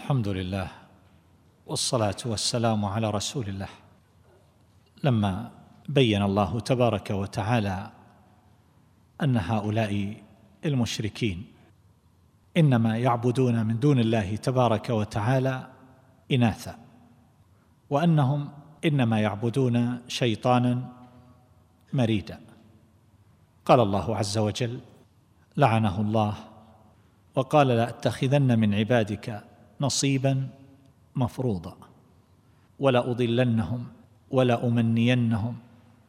الحمد لله والصلاة والسلام على رسول الله. لما بين الله تبارك وتعالى أن هؤلاء المشركين إنما يعبدون من دون الله تبارك وتعالى إناثا، وأنهم إنما يعبدون شيطانا مريدا، قال الله عز وجل: لعنه الله وقال: لأتخذن من عبادك نصيبا مفروضا ولأضلنهم ولأمنينهم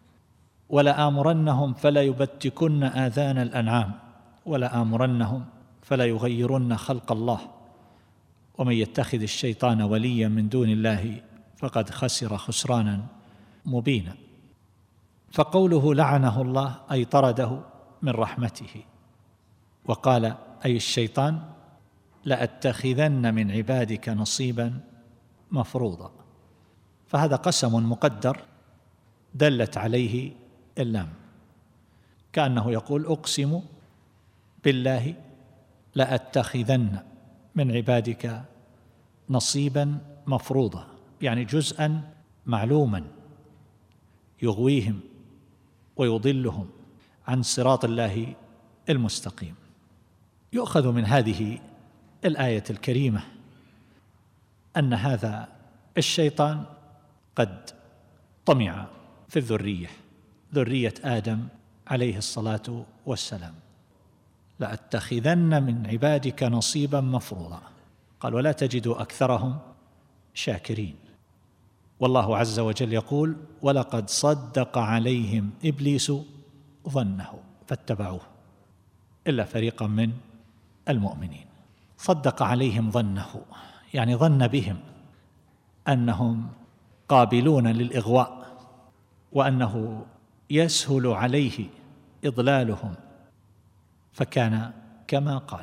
ولآمرنهم فليبتكن آذان الأنعام ولآمرنهم فليغيرن خلق الله ومن يتخذ الشيطان وليا من دون الله فقد خسر خسرانا مبينا. فقوله لعنه الله أي طرده من رحمته، وقال أي الشيطان: لأتخذن من عبادك نصيبا مفروضا، فهذا قسم مقدر دلت عليه اللام، كأنه يقول: أقسم بالله لأتخذن من عبادك نصيبا مفروضا، يعني جزءا معلوما يغويهم ويضلهم عن صراط الله المستقيم. يؤخذ من هذه الآية الكريمة أن هذا الشيطان قد طمع في ذرية آدم عليه الصلاة والسلام. لأتخذن من عبادك نصيبا مفروضا، قال: ولا تجد أكثرهم شاكرين. والله عز وجل يقول: ولقد صدق عليهم إبليس ظنه فاتبعوه إلا فريقا من المؤمنين. صدق عليهم ظنه، يعني ظن بهم أنهم قابلون للإغواء وأنه يسهل عليه إضلالهم، فكان كما قال،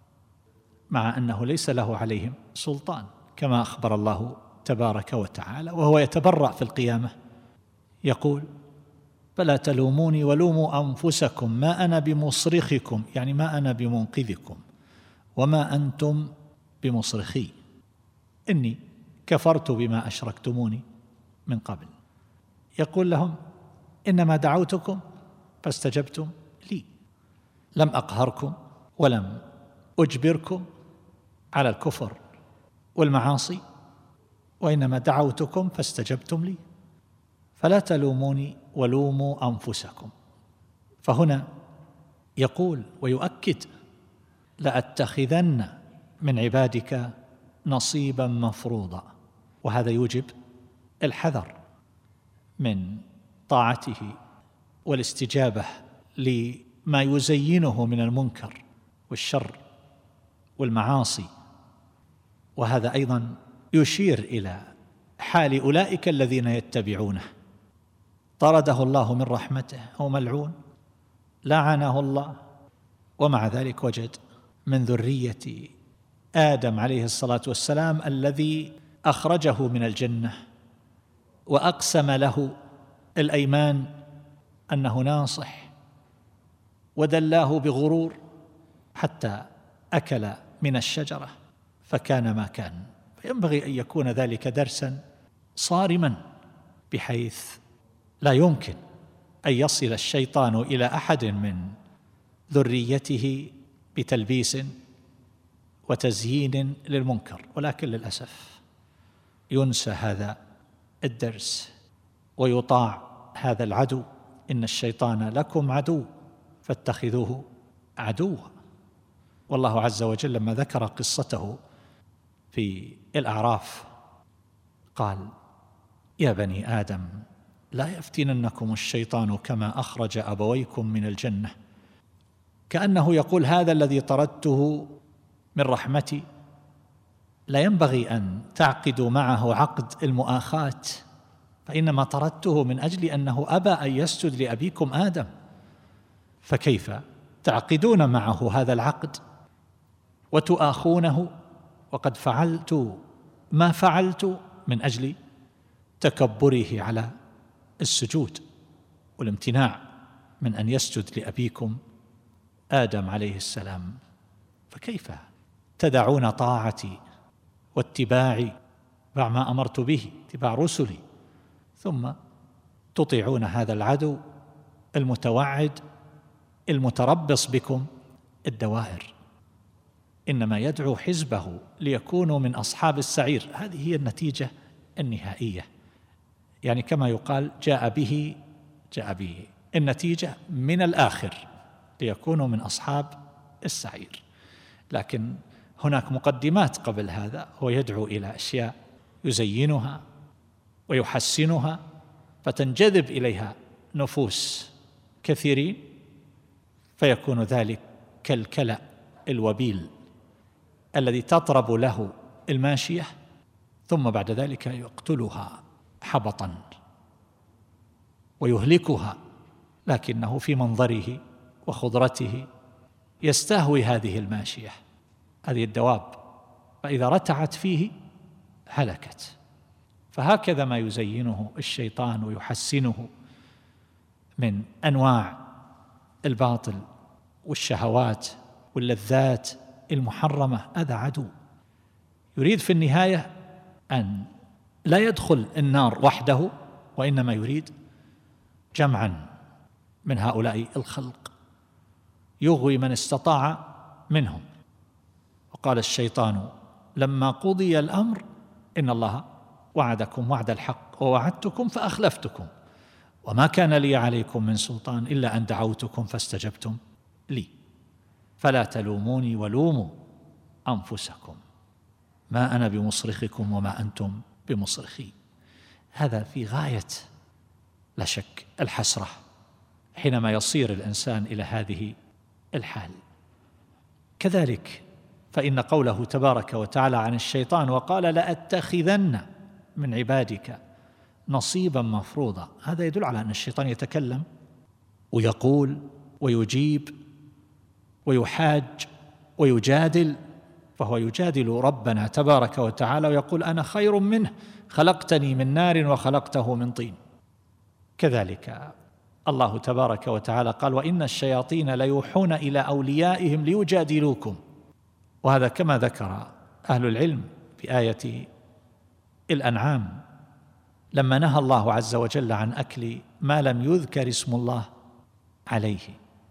مع أنه ليس له عليهم سلطان، كما أخبر الله تبارك وتعالى، وهو يتبرأ في القيامة يقول: فلا تلوموني ولوموا أنفسكم ما أنا بمصرخكم، يعني ما أنا بمنقذكم، وما أنتم بمصرخي، إني كفرت بما أشركتموني من قبل. يقول لهم: إنما دعوتكم فاستجبتم لي، لم أقهركم ولم أجبركم على الكفر والمعاصي، وإنما دعوتكم فاستجبتم لي، فلا تلوموني ولوموا أنفسكم. فهنا يقول ويؤكد: لأتخذن من عبادك نصيبا مفروضا، وهذا يوجب الحذر من طاعته والاستجابة لما يزينه من المنكر والشر والمعاصي. وهذا أيضا يشير إلى حال أولئك الذين يتبعونه. طرده الله من رحمته، هو ملعون، لعنه الله، ومع ذلك وجد من ذرية آدم عليه الصلاة والسلام الذي أخرجه من الجنة وأقسم له الأيمان أنه ناصح، ودلاه بغرور حتى أكل من الشجرة فكان ما كان. فينبغي أن يكون ذلك درسا صارما، بحيث لا يمكن أن يصل الشيطان إلى أحد من ذريته بتلبيس وتزيين للمنكر، ولكن للأسف ينسى هذا الدرس ويطاع هذا العدو: إن الشيطان لكم عدو فاتخذوه عدوا. والله عز وجل لما ذكر قصته في الأعراف قال: يا بني آدم لا يفتننكم الشيطان كما أخرج أبويكم من الجنة، كأنه يقول: هذا الذي طردته من رحمتي لا ينبغي أن تعقدوا معه عقد المؤاخاة، فإنما طردته من أجل أنه أبى أن يسجد لأبيكم آدم، فكيف تعقدون معه هذا العقد وتؤاخونه وقد فعلت ما فعلت من أجل تكبره على السجود والامتناع من أن يسجد لأبيكم آدم عليه السلام؟ فكيف تدعون طاعتي واتباع ما أمرت به، اتباع رسلي، ثم تطيعون هذا العدو المتوعد المتربص بكم الدوائر. إنما يدعو حزبه ليكونوا من أصحاب السعير. هذه هي النتيجة النهائية، يعني كما يقال جاء به النتيجة من الآخر ليكونوا من أصحاب السعير. لكن هناك مقدمات قبل هذا، هو يدعو إلى أشياء يزينها ويحسنها فتنجذب إليها نفوس كثيرين، فيكون ذلك كالكلأ الوبيل الذي تطرب له الماشية، ثم بعد ذلك يقتلها حبطا ويهلكها، لكنه في منظره وخضرته يستهوي هذه الماشية، هذه الدواب، فإذا رتعت فيه هلكت. فهكذا ما يزينه الشيطان ويحسنه من أنواع الباطل والشهوات واللذات المحرمة، هذا عدو يريد في النهاية أن لا يدخل النار وحده، وإنما يريد جمعا من هؤلاء الخلق يغوي من استطاع منهم. وقال الشيطان لما قضي الأمر إن الله وعدكم وعد الحق ووعدتكم فأخلفتكم وما كان لي عليكم من سلطان إلا أن دعوتكم فاستجبتم لي فلا تلوموني ولوموا أنفسكم ما أنا بمصرخكم وما أنتم بمصرخي. هذا في غاية لا شك الحسرة حينما يصير الإنسان إلى هذه الحال. كذلك فإن قوله تبارك وتعالى عن الشيطان وقال لأتخذن من عبادك نصيبا مفروضا، هذا يدل على أن الشيطان يتكلم ويقول ويجيب ويحاج ويجادل، فهو يجادل ربنا تبارك وتعالى ويقول أنا خير منه خلقتني من نار وخلقته من طين. كذلك الله تبارك وتعالى قال وإن الشياطين ليوحون إلى أوليائهم ليجادلوكم، وهذا كما ذكر أهل العلم في آية الأنعام لما نهى الله عز وجل عن أكل ما لم يذكر اسم الله عليه،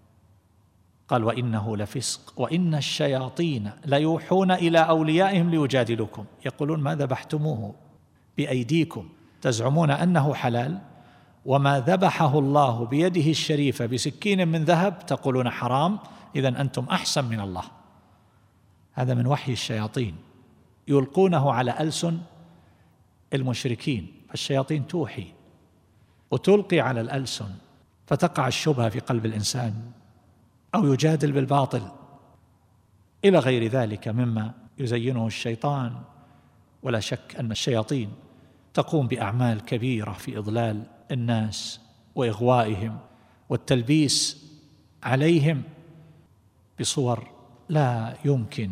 قال وإنه لفسق وإن الشياطين ليوحون إلى أوليائهم ليجادلوكم، يقولون ما ذبحتموه بأيديكم تزعمون أنه حلال، وما ذبحه الله بيده الشريفة بسكين من ذهب تقولون حرام، إذن أنتم أحسن من الله. هذا من وحي الشياطين يلقونه على ألسن المشركين، فالشياطين توحي وتلقي على الألسن فتقع الشبهة في قلب الإنسان أو يجادل بالباطل إلى غير ذلك مما يزينه الشيطان. ولا شك أن الشياطين تقوم بأعمال كبيرة في إضلال الناس وإغوائهم والتلبيس عليهم بصور لا يمكن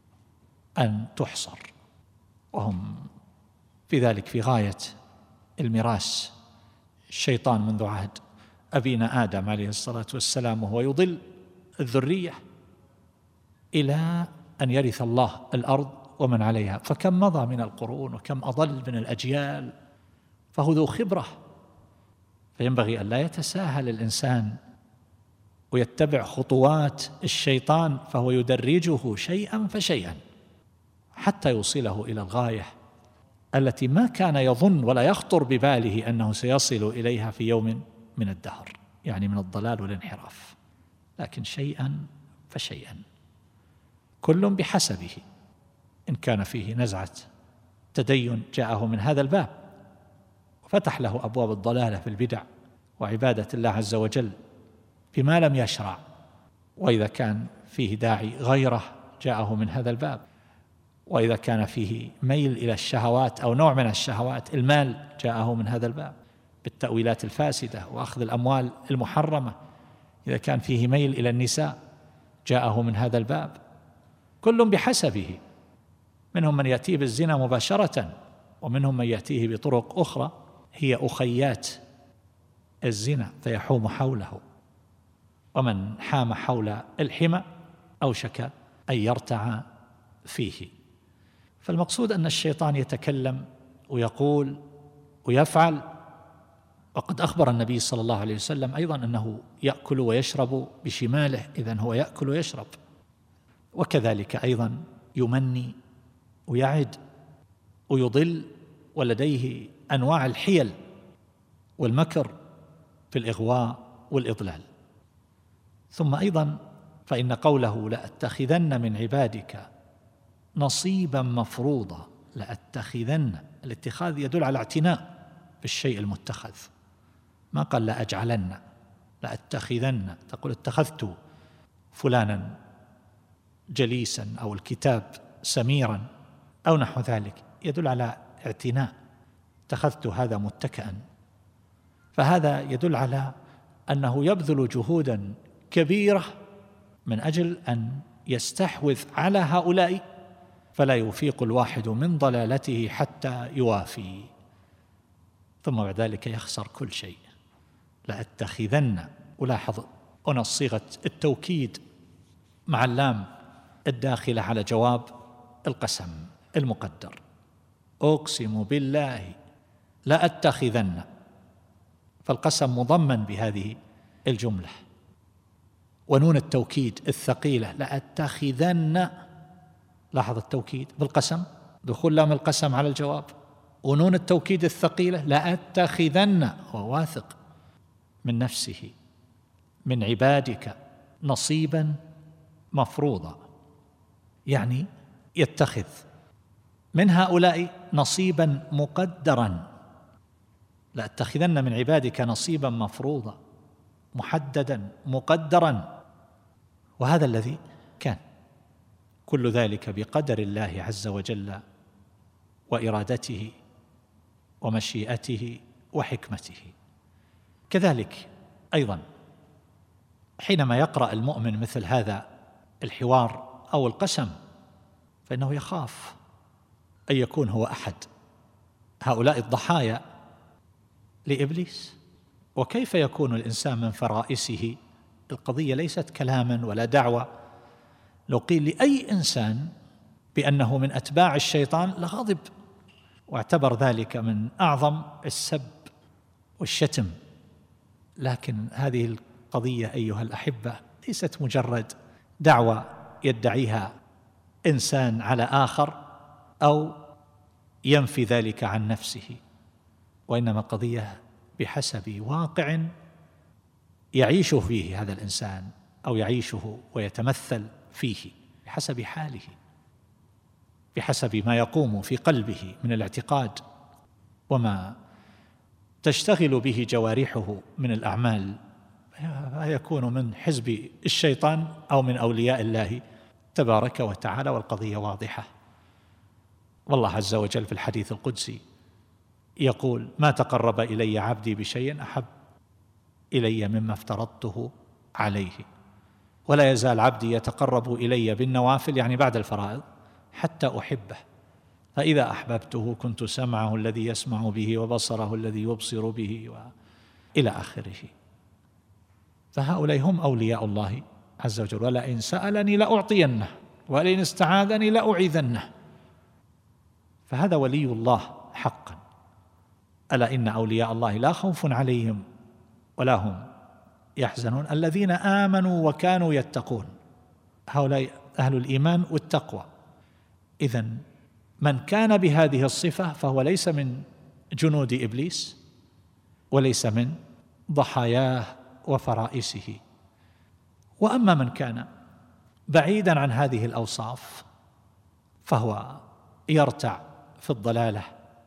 أن تحصر، وهم في ذلك في غاية المراس. الشيطان منذ عهد أبينا آدم عليه الصلاة والسلام وهو يضل الذرية إلى أن يرث الله الأرض ومن عليها، فكم مضى من القرون وكم أضل من الأجيال، فهو ذو خبرة، فينبغي أن لا يتساهل الإنسان ويتبع خطوات الشيطان، فهو يدرجه شيئا فشيئا حتى يوصله إلى الغاية التي ما كان يظن ولا يخطر بباله أنه سيصل إليها في يوم من الدهر، يعني من الضلال والانحراف، لكن شيئا فشيئا كل بحسبه. إن كان فيه نزعة تدين جاءه من هذا الباب وفتح له أبواب الضلالة في البدع وعبادة الله عز وجل بما لم يشرع، وإذا كان فيه داعي غيره جاءه من هذا الباب، وإذا كان فيه ميل إلى الشهوات أو نوع من الشهوات المال جاءه من هذا الباب بالتأويلات الفاسدة وأخذ الأموال المحرمة، إذا كان فيه ميل إلى النساء جاءه من هذا الباب، كل بحسبه. منهم من يأتيه بالزنا مباشرة، ومنهم من يأتيه بطرق أخرى هي أخيات الزنا فيحوم حوله، ومن حام حول الحمى أوشك أن يرتع فيه. فالمقصود أن الشيطان يتكلم ويقول ويفعل، وقد أخبر النبي صلى الله عليه وسلم أيضا أنه يأكل ويشرب بشماله، إذن هو يأكل ويشرب، وكذلك أيضا يمني ويعد ويضل، ولديه أنواع الحيل والمكر في الإغواء والإضلال. ثم أيضا فإن قوله لأتخذن من عبادك نصيبا مفروضا، لأتخذن، الاتخاذ يدل على اعتناء بالشيء المتخذ، ما قال لأجعلن، لأتخذن تقول اتخذت فلانا جليسا أو الكتاب سميرا أو نحو ذلك، يدل على اعتناء، اتخذت هذا متكئا، فهذا يدل على أنه يبذل جهودا كبيرة من أجل أن يستحوذ على هؤلاء، فلا يفيق الواحد من ضلالته حتى يوافي، ثم بعد ذلك يخسر كل شيء. لأتخذن، ولاحظ هنا صيغة التوكيد مع اللام الداخلة على جواب القسم المقدر، أقسم بالله لأتخذن، فالقسم مضمن بهذه الجملة، ونون التوكيد الثقيلة لأتخذن، لاحظ التوكيد بالقسم، دخول لام القسم على الجواب، ونون التوكيد الثقيلة لأتخذن، هو واثق من نفسه، من عبادك نصيبا مفروضا، يعني يتخذ من هؤلاء نصيبا مقدرا، لأتخذن من عبادك نصيبا مفروضا، محددا مقدرا، وهذا الذي كان، كل ذلك بقدر الله عز وجل وإرادته ومشيئته وحكمته. كذلك أيضا حينما يقرأ المؤمن مثل هذا الحوار أو القسم، فإنه يخاف أن يكون هو أحد هؤلاء الضحايا لإبليس. وكيف يكون الإنسان من فرائسه؟ القضية ليست كلاما ولا دعوة، لو قيل لأي إنسان بأنه من أتباع الشيطان لغضب، واعتبر ذلك من أعظم السب والشتم. لكن هذه القضية أيها الأحبة ليست مجرد دعوة يدعيها إنسان على آخر أو ينفي ذلك عن نفسه، وإنما قضية بحسب واقع يعيش فيه هذا الإنسان أو يعيشه ويتمثل فيه، بحسب حاله، بحسب ما يقوم في قلبه من الاعتقاد وما تشتغل به جوارحه من الأعمال، يكون من حزب الشيطان أو من أولياء الله تبارك وتعالى. والقضية واضحة، والله عز وجل في الحديث القدسي يقول: ما تقرب إلي عبدي بشيء أحب إلي مما افترضته عليه، ولا يزال عبدي يتقرب إلي بالنوافل، يعني بعد الفرائض، حتى أحبه، فإذا أحببته كنت سمعه الذي يسمع به وبصره الذي يبصر به إلى آخره. فهؤلاء هم أولياء الله عز وجل. ولئن سألني لأعطينه ولئن استعاذني لأعيذنه، فهذا ولي الله حقا. ألا إن أولياء الله لا خوف عليهم ولا هم يحزنون الذين آمنوا وكانوا يتقون، هؤلاء أهل الإيمان والتقوى. إذن من كان بهذه الصفة فهو ليس من جنود إبليس وليس من ضحاياه وفرائسه. وأما من كان بعيدا عن هذه الأوصاف فهو يرتع في الضلالة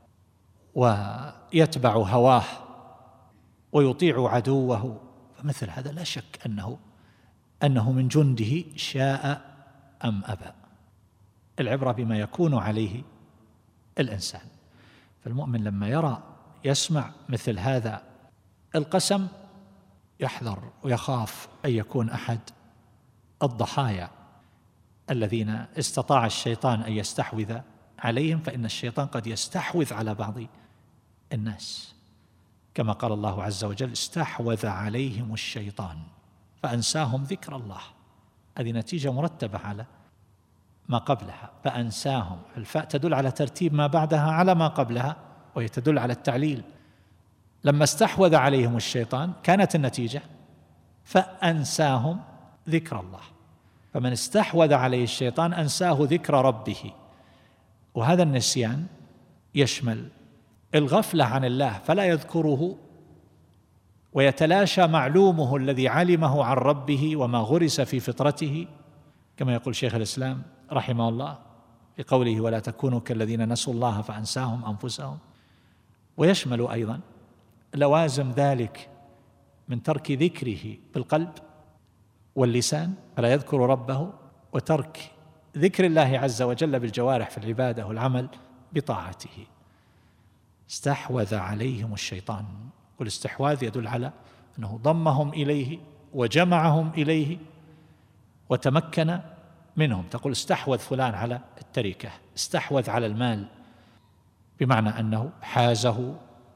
ويتبع هواه ويطيع عدوه، فمثل هذا لا شك أنه من جنده شاء أم أبى. العبرة بما يكون عليه الإنسان. فالمؤمن لما يسمع مثل هذا القسم يحذر ويخاف أن يكون أحد الضحايا الذين استطاع الشيطان أن يستحوذ عليهم، فإن الشيطان قد يستحوذ على بعض الناس، كما قال الله عز وجل: استحوذ عليهم الشيطان فأنساهم ذكر الله. هذه نتيجة مرتبة على ما قبلها، فأنساهم. الفاء تدل على ترتيب ما بعدها على ما قبلها، وهي تدل على التعليل. لما استحوذ عليهم الشيطان كانت النتيجة فأنساهم ذكر الله. فمن استحوذ عليه الشيطان أنساه ذكر ربه. وهذا النسيان يشمل الغفلة عن الله فلا يذكره، ويتلاشى معلومه الذي علمه عن ربه وما غرس في فطرته، كما يقول شيخ الإسلام رحمه الله بقوله: ولا تكونوا كالذين نسوا الله فأنساهم أنفسهم. ويشمل أيضا لوازم ذلك من ترك ذكره بالقلب واللسان فلا يذكر ربه، وترك ذكر الله عز وجل بالجوارح في العبادة والعمل بطاعته. استحوذ عليهم الشيطان، والاستحواذ يدل على أنه ضمهم إليه وجمعهم إليه وتمكن منهم. تقول استحوذ فلان على التركة، استحوذ على المال، بمعنى أنه حازه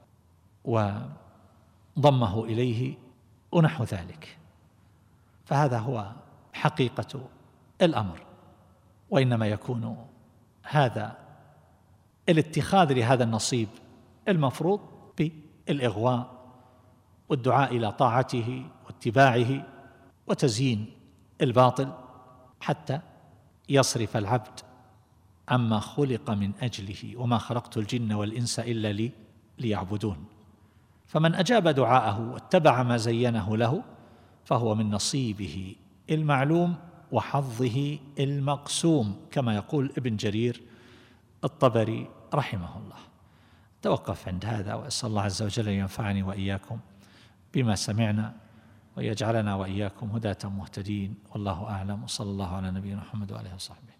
وضمه إليه ونحو ذلك. فهذا هو حقيقة الأمر. وإنما يكون هذا الاتخاذ لهذا النصيب المفروض بالإغواء والدعاء إلى طاعته واتباعه وتزيين الباطل حتى يصرف العبد عما خلق من أجله: وما خلقت الجن والإنس إلا ليعبدون. فمن أجاب دعاءه واتبع ما زينه له فهو من نصيبه المعلوم وحظه المقسوم، كما يقول ابن جرير الطبري رحمه الله. توقف عند هذا، وأسأل الله عز وجل أن ينفعني وإياكم بما سمعنا، ويجعلنا وإياكم هداة مهتدين. والله أعلم، وصلى الله على نبينا محمد وآله وصحبه.